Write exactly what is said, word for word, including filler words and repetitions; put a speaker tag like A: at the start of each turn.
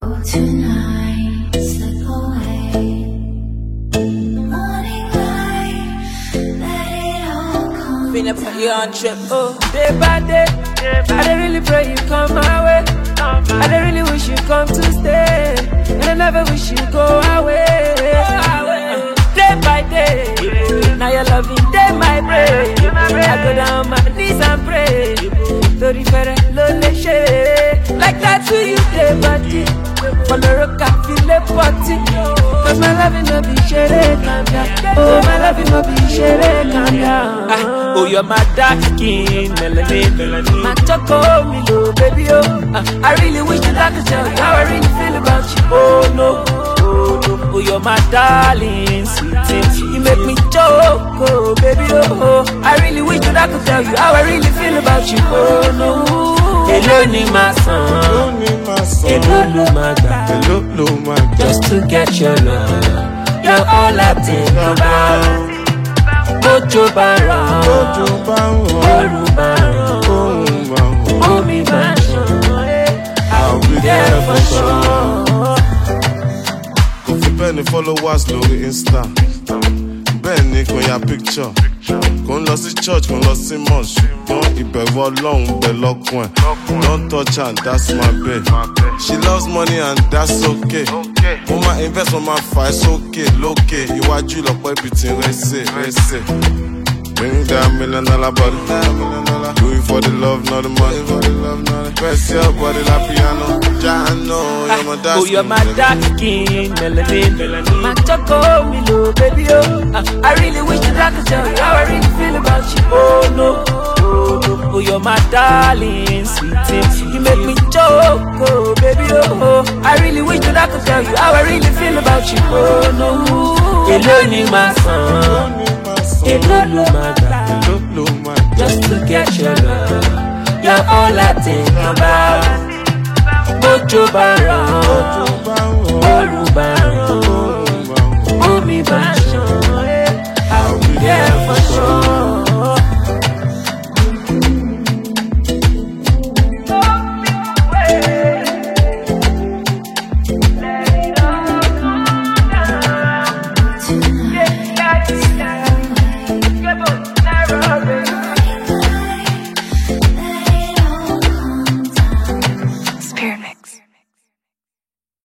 A: Tonight, slip away. Morning light, let it all come.
B: Finna put you on trip, oh. Day by day, I don't really pray you come my way. I don't really wish you come to stay, and I never wish you go away. Day by day, now you're loving day my brain. I go down my knees and pray. Tori fere lole share, like that to you day by day. For the rock I feel a party, cause my loving no be shere calm down. Oh my loving no be shere calm down. Ah, oh you're my dark skin melanin, melanin. My choco milo baby oh. Ah, I really wish that I could tell you how I really feel about you. Oh no, oh no, oh you're my darling sweetie. You make me choke, oh baby oh. I really wish that I could tell you how I really feel about you. Oh no. Hello ni my son, hello lo my God, hello lo my God. Just to get your love, you're all I think about. Mojo baron, mojo baron, oru baron, omi baron. I'll be there for sure.
C: If you penny followers, no Insta. Benny con ya picture. Con lọ sí church, con lọ sí mosque. Don't ìbẹ̀rù Ọlọ́run bẹ̀ lọ́kùn ẹ̀. Don't touch her, that's my babe. She loves money and that's okay. Mo ma invest, mo ma fà it's okay. Lókè, iwájú lọ́pọ̀ ibi tí ń rẹ́sẹ̀, rẹ́sẹ̀. Bring that million dollar body. Do it for the love, not the money. Press your body like piano. Ja, I know you're my dark
B: skin. Oh, you're my dark skin, melanin, melanin. My choco, milo, baby, oh. Uh, I really wish that I could tell you how I really feel about you. Oh, no. Oh, no. Oh, you're my darling, sweetie. You make me choke, oh, baby, oh. I really wish that I could tell you how I really feel about you. Oh, no. Hello, ni my son. Hello, lo my God.
C: Hello, lo my God.
B: Just to get your love, you're all I think about. Mojo baron,